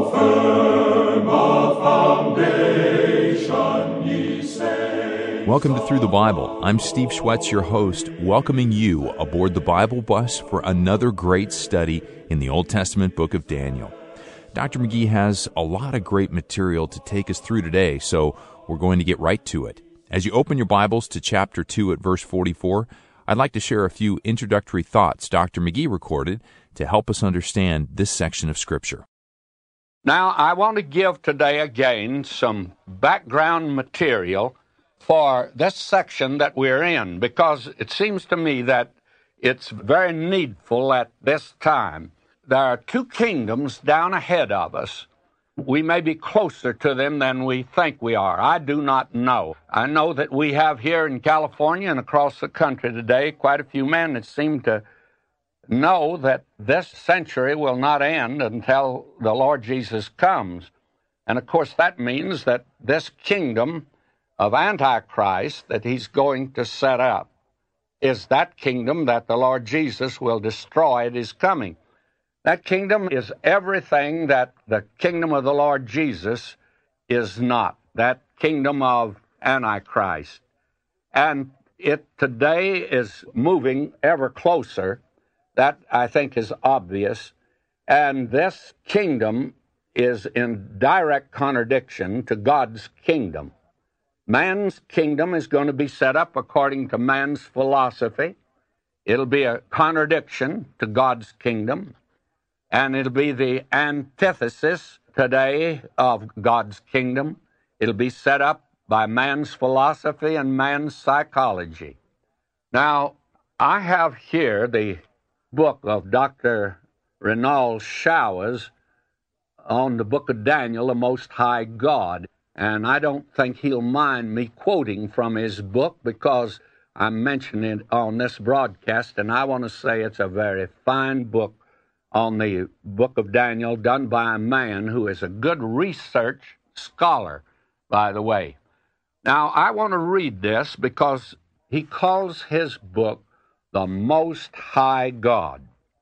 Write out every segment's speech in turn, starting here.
Welcome to Through the Bible. I'm Steve Schwetz, your host, welcoming you aboard the Bible bus for another great study in the Old Testament book of Daniel. Dr. McGee has a lot of great material to take us through today, so we're going to get right to it. As you open your Bibles to chapter 2 at verse 44, I'd like to share a few introductory thoughts Dr. McGee recorded to help us understand this section of Scripture. Now, I want to give today again some background material for this section that we're in, because it seems to me that it's very needful at this time. There are two kingdoms down ahead of us. We may be closer to them than we think we are. I do not know. I know that we have here in California and across the country today quite a few men that seem to know that this century will not end until the Lord Jesus comes. And of course that means that this kingdom of Antichrist that he's going to set up is that kingdom that the Lord Jesus will destroy at his coming. That kingdom is everything that the kingdom of the Lord Jesus is not, that kingdom of Antichrist. And it today is moving ever closer. That, I think, is obvious. And this kingdom is in direct contradiction to God's kingdom. Man's kingdom is going to be set up according to man's philosophy. It'll be a contradiction to God's kingdom, and it'll be the antithesis today of God's kingdom. It'll be set up by man's philosophy and man's psychology. Now, I have here the book of Dr. Renald Showers on the book of Daniel, the Most High God. And I don't think he'll mind me quoting from his book because I'm mentioning it on this broadcast, and I want to say it's a very fine book on the book of Daniel done by a man who is a good research scholar, by the way. Now, I want to read this because he calls his book The Most High God.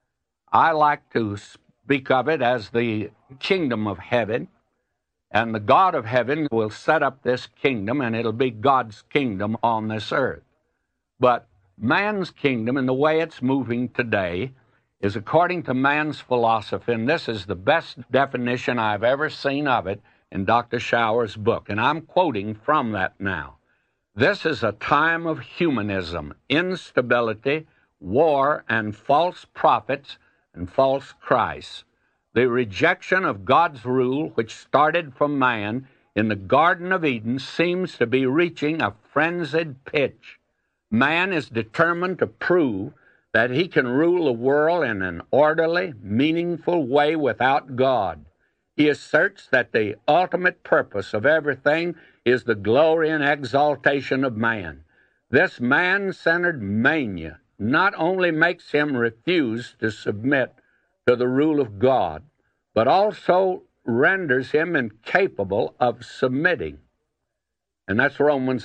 I like to speak of it as the kingdom of heaven. And the God of heaven will set up this kingdom, and it'll be God's kingdom on this earth. But man's kingdom, and the way it's moving today, is according to man's philosophy, and this is the best definition I've ever seen of it in Dr. Showers' book, and I'm quoting from that now. This is a time of humanism, instability, war, and false prophets and false Christs. The rejection of God's rule, which started from man in the Garden of Eden, seems to be reaching a frenzied pitch. Man is determined to prove that he can rule the world in an orderly, meaningful way without God. He asserts that the ultimate purpose of everything is the glory and exaltation of man. This man-centered mania not only makes him refuse to submit to the rule of God, but also renders him incapable of submitting. And that's Romans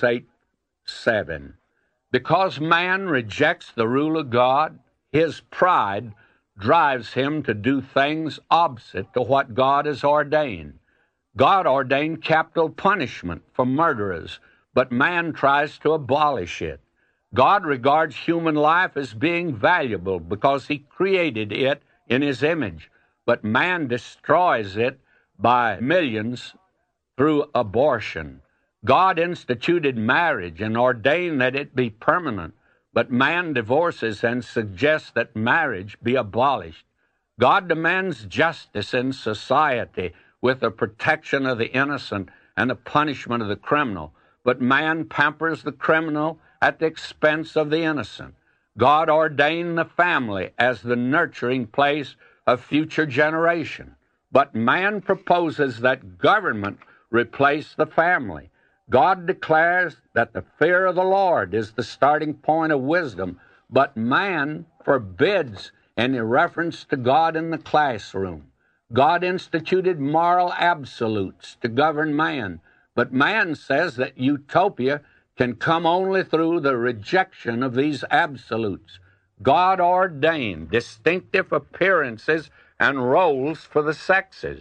8:7. Because man rejects the rule of God, his pride drives him to do things opposite to what God has ordained. God ordained capital punishment for murderers, but man tries to abolish it. God regards human life as being valuable because he created it in his image, but man destroys it by millions through abortion. God instituted marriage and ordained that it be permanent, but man divorces and suggests that marriage be abolished. God demands justice in society with the protection of the innocent and the punishment of the criminal, but man pampers the criminal at the expense of the innocent. God ordained the family as the nurturing place of future generation, but man proposes that government replace the family. God declares that the fear of the Lord is the starting point of wisdom, but man forbids any reference to God in the classroom. God instituted moral absolutes to govern man, but man says that utopia can come only through the rejection of these absolutes. God ordained distinctive appearances and roles for the sexes,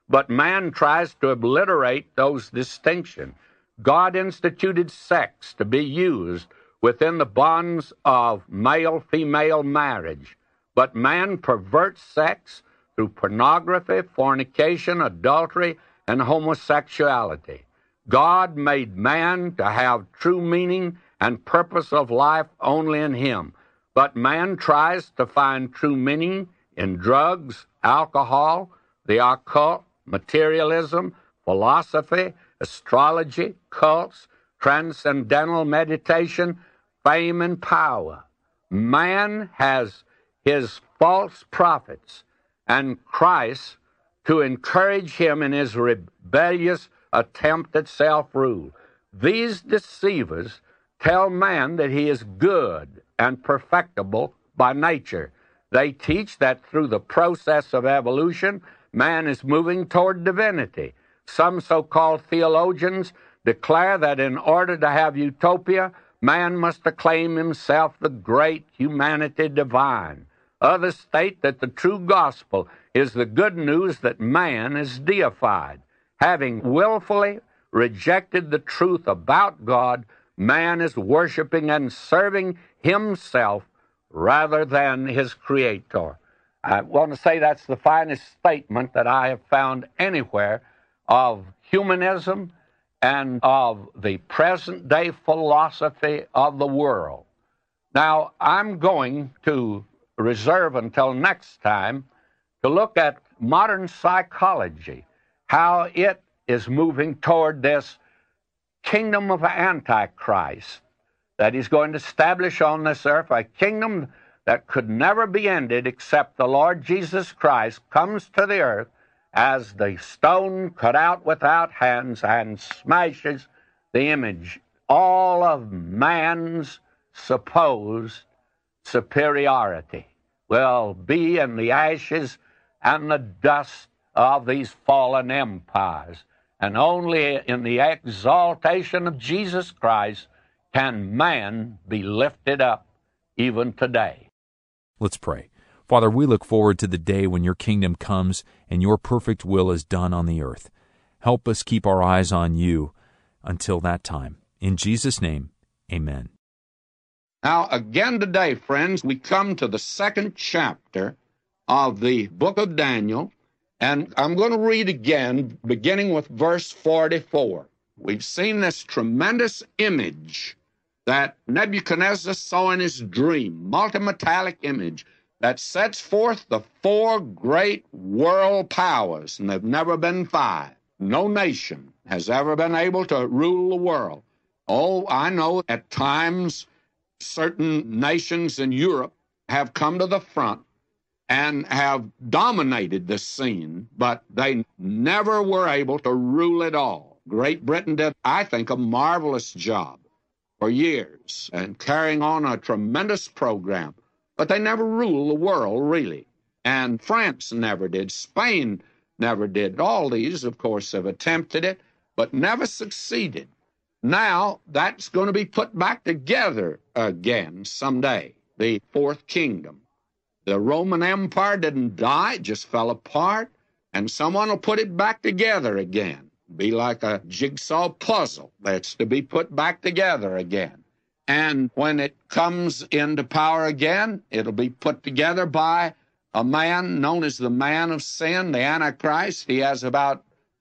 but man tries to obliterate those distinctions. God instituted sex to be used within the bonds of male-female marriage, but man perverts sex through pornography, fornication, adultery, and homosexuality. God made man to have true meaning and purpose of life only in him, but man tries to find true meaning in drugs, alcohol, the occult, materialism, philosophy, astrology, cults, transcendental meditation, fame, and power. Man has his false prophets and Christ to encourage him in his rebellious attempt at self-rule. These deceivers tell man that he is good and perfectible by nature. They teach that through the process of evolution, man is moving toward divinity. Some so-called theologians declare that in order to have utopia, man must acclaim himself the great humanity divine. Others state that the true gospel is the good news that man is deified. Having willfully rejected the truth about God, man is worshiping and serving himself rather than his Creator. I want to say that's the finest statement that I have found anywhere of humanism and of the present-day philosophy of the world. Now, I'm going to reserve until next time to look at modern psychology, how it is moving toward this kingdom of Antichrist that he's going to establish on this earth, a kingdom that could never be ended except the Lord Jesus Christ comes to the earth as the stone cut out without hands and smashes the image, all of man's supposed superiority will be in the ashes and the dust of these fallen empires. And only in the exaltation of Jesus Christ can man be lifted up even today. Let's pray. Father, we look forward to the day when your kingdom comes and your perfect will is done on the earth. Help us keep our eyes on you until that time. In Jesus' name, amen. Now, again today, friends, we come to the second chapter of the book of Daniel, and I'm going to read again, beginning with verse 44. We've seen this tremendous image that Nebuchadnezzar saw in his dream, multimetallic image, that sets forth the four great world powers, and there have never been five. No nation has ever been able to rule the world. Oh, I know at times certain nations in Europe have come to the front and have dominated the scene, but they never were able to rule it all. Great Britain did, I think, a marvelous job for years and carrying on a tremendous program, but they never ruled the world, really. And France never did. Spain never did. All these, of course, have attempted it, but never succeeded. Now, that's going to be put back together again someday, the fourth kingdom. The Roman Empire didn't die, it just fell apart, and someone will put it back together again. Be like a jigsaw puzzle that's to be put back together again. And when it comes into power again, it'll be put together by a man known as the man of sin, the Antichrist. He has about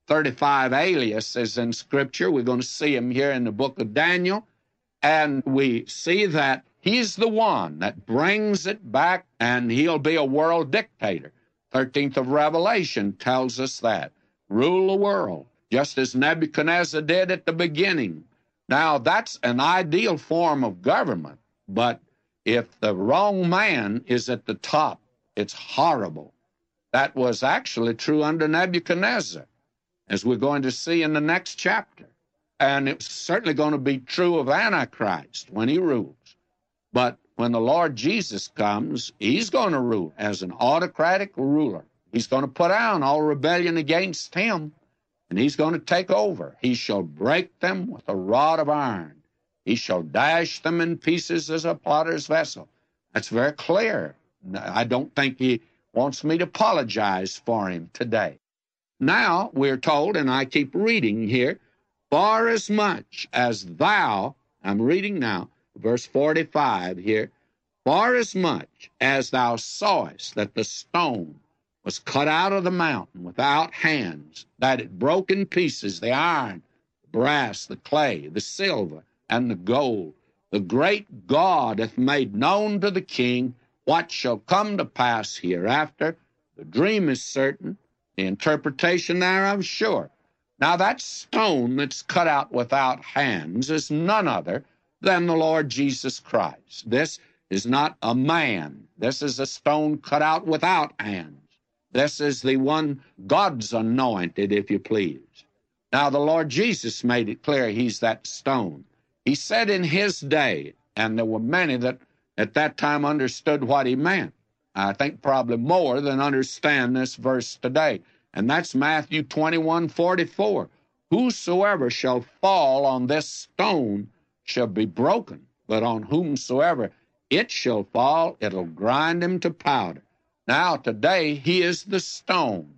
35 aliases in Scripture. We're going to see him here in the book of Daniel. And we see that he's the one that brings it back, and he'll be a world dictator. 13th of Revelation tells us that. Rule the world, just as Nebuchadnezzar did at the beginning. Now, that's an ideal form of government, but if the wrong man is at the top, it's horrible. That was actually true under Nebuchadnezzar, as we're going to see in the next chapter. And it's certainly going to be true of Antichrist when he rules. But when the Lord Jesus comes, he's going to rule as an autocratic ruler. He's going to put down all rebellion against him, and he's going to take over. He shall break them with a rod of iron. He shall dash them in pieces as a potter's vessel. That's very clear. I don't think he wants me to apologize for him today. Now we're told, and I keep reading here, for as much as thou, I'm reading now, verse 45 here, for as much as thou sawest that the stone was cut out of the mountain without hands, that it broke in pieces the iron, the brass, the clay, the silver, and the gold, the great God hath made known to the king what shall come to pass hereafter. The dream is certain, the interpretation thereof sure. Now that stone that's cut out without hands is none other than the Lord Jesus Christ. This is not a man. This is a stone cut out without hands. This is the one God's anointed, if you please. Now the Lord Jesus made it clear he's that stone. He said in his day, and there were many that at that time understood what he meant. I think probably more than understand this verse today. And that's Matthew 21:44. Whosoever shall fall on this stone shall be broken, but on whomsoever it shall fall, it'll grind him to powder. Now, today, he is the stone.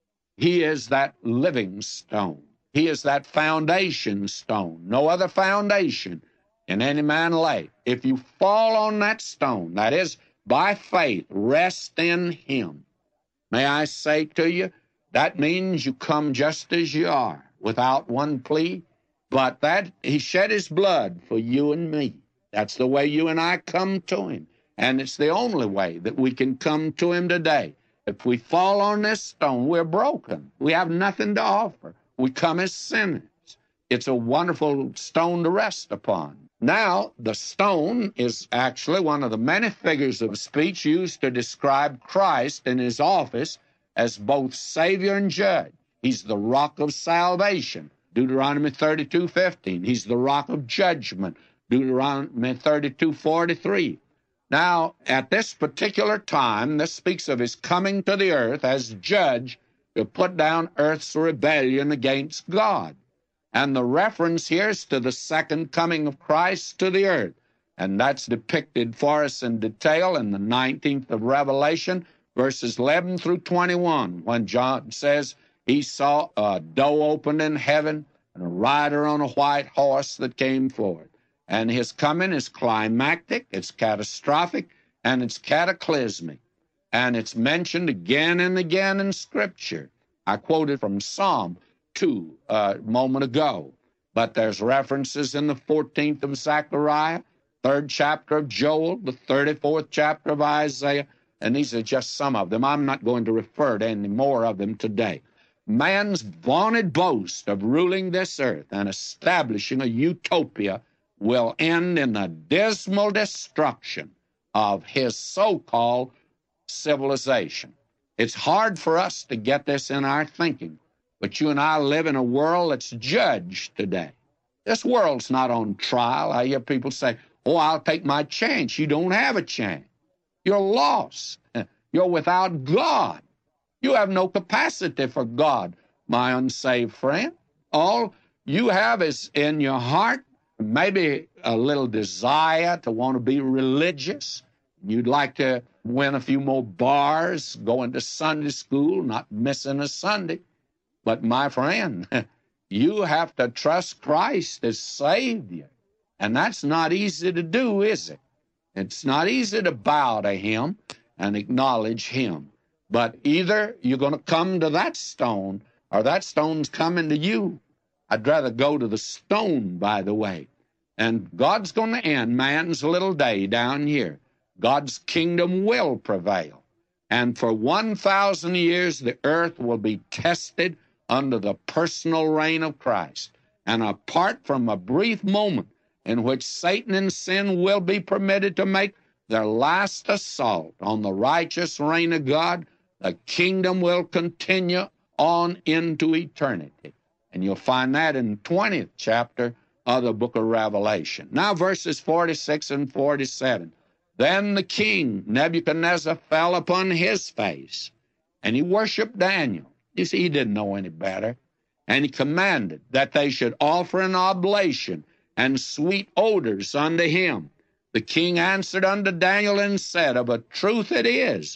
He is that living stone. He is that foundation stone. No other foundation can any man lay. If you fall on that stone, that is, by faith, rest in him. May I say to you, that means you come just as you are, without one plea, but that he shed his blood for you and me. That's the way you and I come to him. And it's the only way that we can come to him today. If we fall on this stone, we're broken. We have nothing to offer. We come as sinners. It's a wonderful stone to rest upon. Now, the stone is actually one of the many figures of speech used to describe Christ in his office as both Savior and Judge. He's the rock of salvation, Deuteronomy 32:15. He's the rock of judgment, Deuteronomy 32:43. Now, at this particular time, this speaks of his coming to the earth as judge to put down earth's rebellion against God. And the reference here is to the second coming of Christ to the earth. And that's depicted for us in detail in the 19th of Revelation, verses 11 through 21, when John says he saw a door opened in heaven and a rider on a white horse that came forth. And his coming is climactic, it's catastrophic, and it's cataclysmic. And it's mentioned again and again in Scripture. I quoted from Psalm 2 a moment ago. But there's references in the 14th of Zechariah, 3rd chapter of Joel, the 34th chapter of Isaiah, and these are just some of them. I'm not going to refer to any more of them today. Man's vaunted boast of ruling this earth and establishing a utopia will end in the dismal destruction of his so-called civilization. It's hard for us to get this in our thinking, but you and I live in a world that's judged today. This world's not on trial. I hear people say, oh, I'll take my chance. You don't have a chance. You're lost. You're without God. You have no capacity for God, my unsaved friend. All you have is in your heart maybe a little desire to want to be religious. You'd like to win a few more bars, go into Sunday school, not missing a Sunday. But my friend, you have to trust Christ as Savior. And that's not easy to do, is it? It's not easy to bow to him and acknowledge him. But either you're going to come to that stone or that stone's coming to you. I'd rather go to the stone, by the way. And God's going to end man's little day down here. God's kingdom will prevail. And for 1,000 years, the earth will be tested under the personal reign of Christ. And apart from a brief moment in which Satan and sin will be permitted to make their last assault on the righteous reign of God, the kingdom will continue on into eternity. And you'll find that in the 20th chapter of the book of Revelation. Now, verses 46 and 47. Then the king, Nebuchadnezzar, fell upon his face, and he worshiped Daniel. You see, he didn't know any better. And he commanded that they should offer an oblation and sweet odors unto him. The king answered unto Daniel and said, of a truth it is,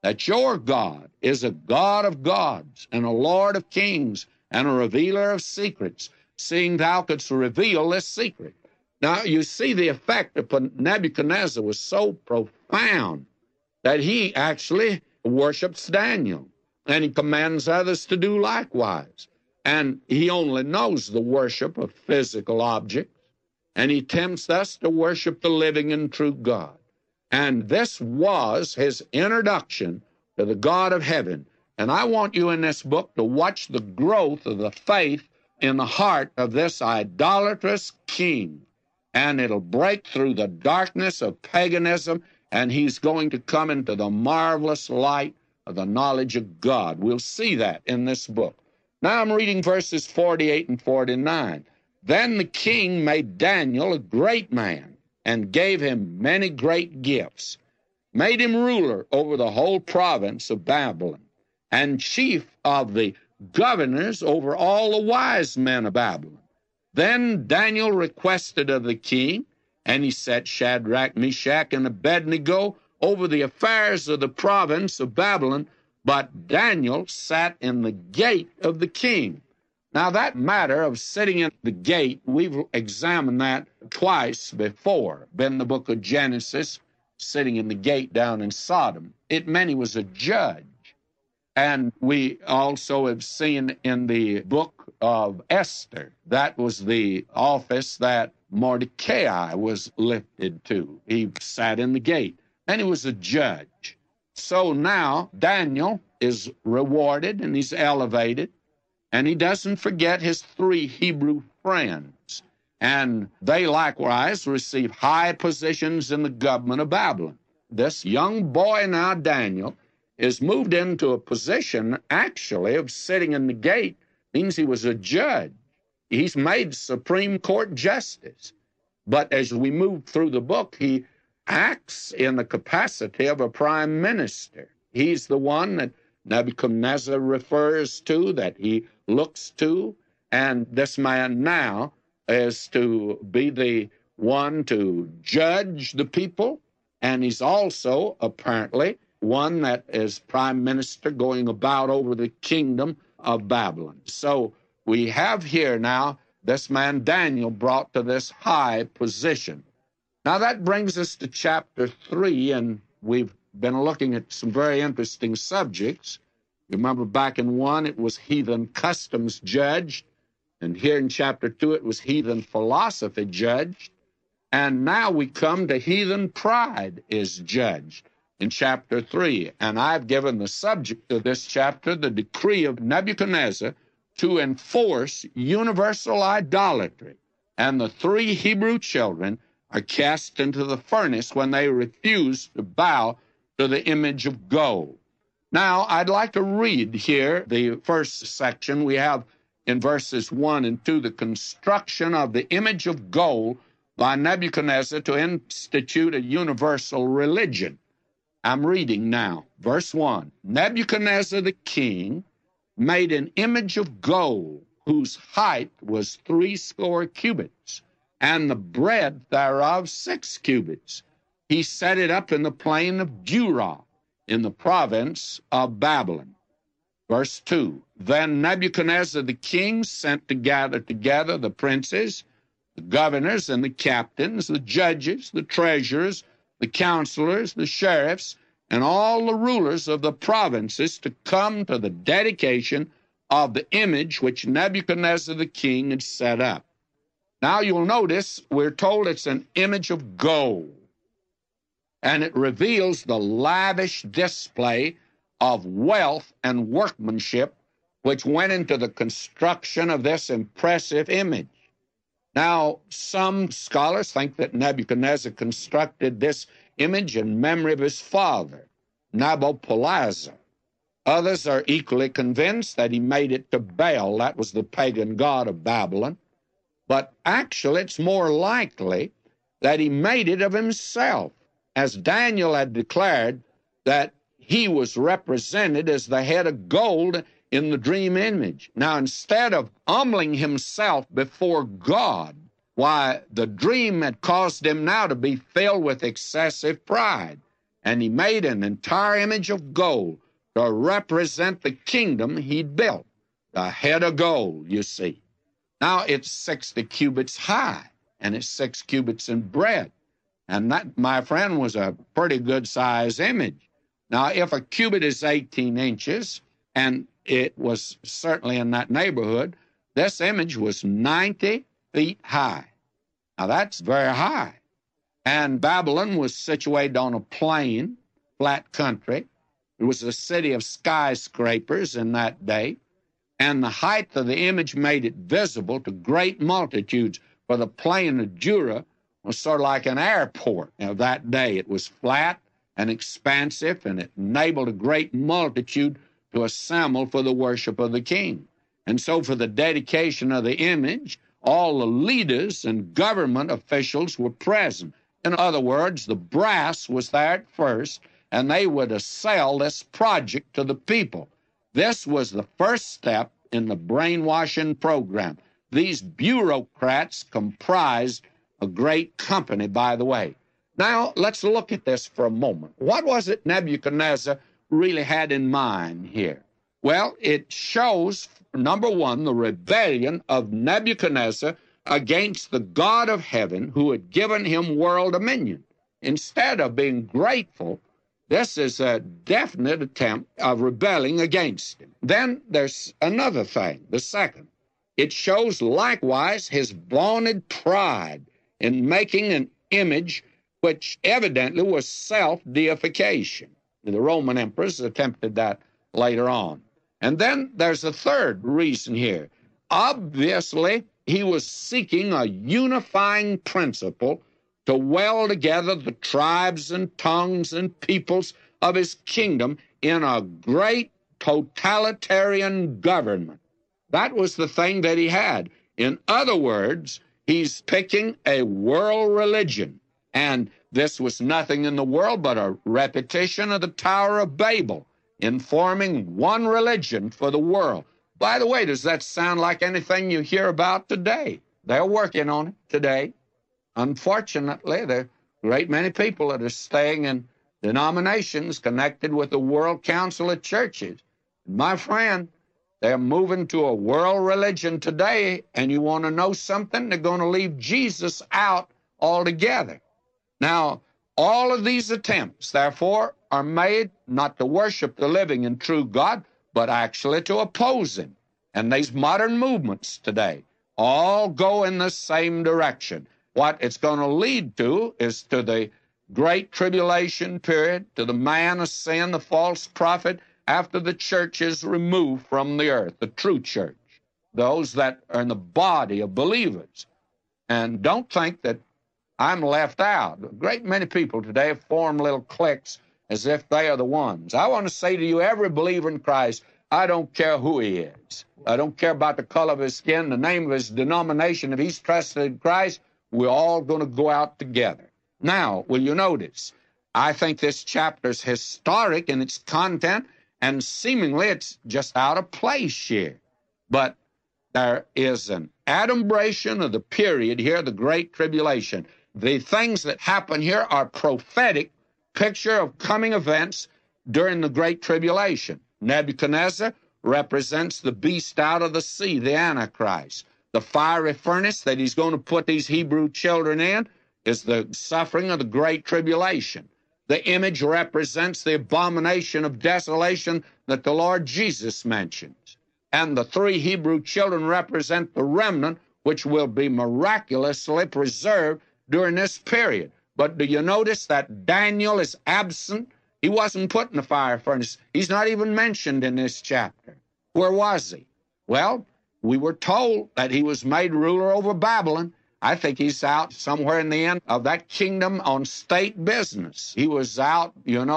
that your God is a God of gods and a Lord of kings and a revealer of secrets, seeing thou couldst reveal this secret. Now, you see the effect upon Nebuchadnezzar was so profound that he actually worships Daniel, and he commands others to do likewise. And he only knows the worship of physical objects, and he tempts us to worship the living and true God. And this was his introduction to the God of heaven. And I want you in this book to watch the growth of the faith in the heart of this idolatrous king. And it'll break through the darkness of paganism, and he's going to come into the marvelous light of the knowledge of God. We'll see that in this book. Now I'm reading verses 48 and 49. Then the king made Daniel a great man, and gave him many great gifts, made him ruler over the whole province of Babylon, and chief of the governors over all the wise men of Babylon. Then Daniel requested of the king, and he set Shadrach, Meshach, and Abednego over the affairs of the province of Babylon, but Daniel sat in the gate of the king. Now, that matter of sitting in the gate, we've examined that twice before. In the book of Genesis, sitting in the gate down in Sodom. It meant he was a judge. And we also have seen in the book of Esther, that was the office that Mordecai was lifted to. He sat in the gate, and he was a judge. So now Daniel is rewarded, and he's elevated, and he doesn't forget his 3 Hebrew friends. And they likewise receive high positions in the government of Babylon. This young boy now, Daniel, is moved into a position, actually, of sitting in the gate. Means he was a judge. He's made Supreme Court justice. But as we move through the book, he acts in the capacity of a prime minister. He's the one that Nebuchadnezzar refers to, that he looks to, and this man now is to be the one to judge the people, and he's also apparently one that is prime minister going about over the kingdom of Babylon. So we have here now this man Daniel brought to this high position. Now that brings us to chapter 3, and we've been looking at some very interesting subjects. Remember back in 1, it was heathen customs judged, and here in chapter 2, it was heathen philosophy judged, and now we come to heathen pride is judged in chapter 3. And I've given the subject of this chapter, the decree of Nebuchadnezzar to enforce universal idolatry, and the 3 Hebrew children are cast into the furnace when they refuse to bow to the image of gold. Now, I'd like to read here the first section. We have in verses 1 and 2 the construction of the image of gold by Nebuchadnezzar to institute a universal religion. I'm reading now. Verse 1. Nebuchadnezzar the king made an image of gold, whose height was 80 cubits, and the breadth thereof 6 cubits. He set it up in the plain of Dura, in the province of Babylon. Verse 2, Then Nebuchadnezzar the king sent to gather together the princes, the governors, and the captains, the judges, the treasurers, the counselors, the sheriffs, and all the rulers of the provinces to come to the dedication of the image which Nebuchadnezzar the king had set up. Now you'll notice we're told it's an image of gold, and it reveals the lavish display of wealth and workmanship which went into the construction of this impressive image. Now, some scholars think that Nebuchadnezzar constructed this image in memory of his father, Nabopolassar. Others are equally convinced that he made it to Baal, that was the pagan god of Babylon. But actually, it's more likely that he made it of himself, as Daniel had declared that he was represented as the head of gold in the dream image. Now, instead of humbling himself before God, why, the dream had caused him now to be filled with excessive pride. and he made an entire image of gold to represent the kingdom he'd built. The head of gold, you see. Now, it's 60 cubits high, and it's 6 cubits in breadth. And that, my friend, was a pretty good-sized image. Now, if a cubit is 18 inches, and it was certainly in that neighborhood, this image was 90 feet high. Now, that's very high. And Babylon was situated on a plain, flat country. It was a city of skyscrapers in that day. And the height of the image made it visible to great multitudes, for the plain of Dura was sort of like an airport of that day. It was flat and expansive, and it enabled a great multitude to assemble for the worship of the king. And so for the dedication of the image, all the leaders and government officials were present. In other words, the brass was there at first, and they were to sell this project to the people. This was the first step in the brainwashing program. These bureaucrats comprised a great company, by the way. Now, let's look at this for a moment. What was it Nebuchadnezzar really had in mind here? Well, it shows, number one, the rebellion of Nebuchadnezzar against the God of heaven who had given him world dominion. Instead of being grateful, this is a definite attempt of rebelling against him. Then there's another thing, the second. It shows likewise his vaunted pride in making an image which evidently was self-deification. The Roman emperors attempted that later on. And then there's a third reason here. Obviously, he was seeking a unifying principle to weld together the tribes and tongues and peoples of his kingdom in a great totalitarian government. That was the thing that he had. In other words, he's picking a world religion. And this was nothing in the world but a repetition of the Tower of Babel, in forming one religion for the world. By the way, does that sound like anything you hear about today? They're working on it today. Unfortunately, there are a great many people that are staying in denominations connected with the World Council of Churches. My friend, they're moving to a world religion today, and you want to know something? They're going to leave Jesus out altogether. Now, all of these attempts, therefore, are made not to worship the living and true God, but actually to oppose him. And these modern movements today all go in the same direction. What it's going to lead to is to the great tribulation period, to the man of sin, the false prophet, after the church is removed from the earth, the true church, those that are in the body of believers. And don't think that I'm left out. A great many people today form little cliques as if they are the ones. I want to say to you, every believer in Christ, I don't care who he is. I don't care about the color of his skin, the name of his denomination. If he's trusted in Christ, we're all going to go out together. Now, will you notice? I think this chapter is historic in its content, and seemingly it's just out of place here. But there is an adumbration of the period here, the Great Tribulation. The things that happen here are prophetic picture of coming events during the Great Tribulation. Nebuchadnezzar represents the beast out of the sea, the Antichrist. The fiery furnace that he's going to put these Hebrew children in is the suffering of the Great Tribulation. The image represents the abomination of desolation that the Lord Jesus mentions. And the 3 Hebrew children represent the remnant which will be miraculously preserved during this period. But do you notice that Daniel is absent? He wasn't put in the fire furnace. He's not even mentioned in this chapter. Where was he? Well, we were told that he was made ruler over Babylon. I think he's out somewhere in the end of that kingdom on state business. He was out,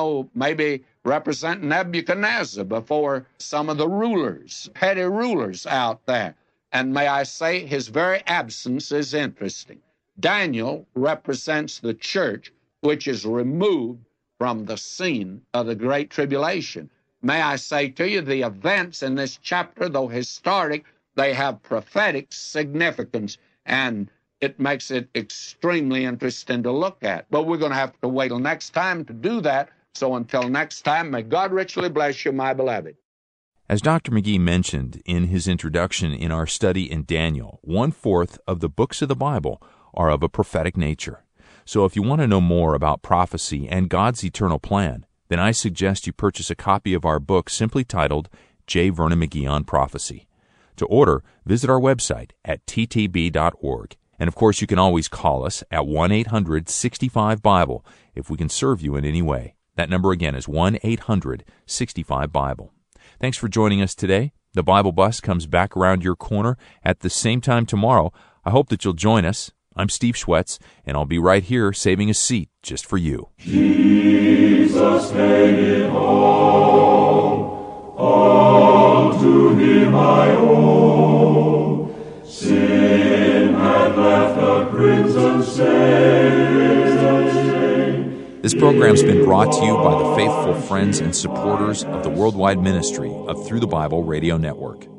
maybe representing Nebuchadnezzar before some of the rulers, petty rulers out there. And may I say, his very absence is interesting. Daniel represents the church, which is removed from the scene of the Great Tribulation. May I say to you, the events in this chapter, though historic, they have prophetic significance, and it makes it extremely interesting to look at. But we're going to have to wait till next time to do that. So until next time, may God richly bless you, my beloved. As Dr. McGee mentioned in his introduction in our study in Daniel, 1/4 of the books of the Bible are of a prophetic nature. So if you want to know more about prophecy and God's eternal plan, then I suggest you purchase a copy of our book simply titled J. Vernon McGee on Prophecy. To order, visit our website at ttb.org. And of course, you can always call us at 1-800-65-BIBLE if we can serve you in any way. That number again is 1-800-65-BIBLE. Thanks for joining us today. The Bible Bus comes back around your corner at the same time tomorrow. I hope that you'll join us. I'm Steve Schwetz, and I'll be right here saving a seat just for you. Jesus made it all to Him I owe. Sin had left a crimson stain. This program's been brought to you by the faithful friends and supporters of the worldwide ministry of Through the Bible Radio Network.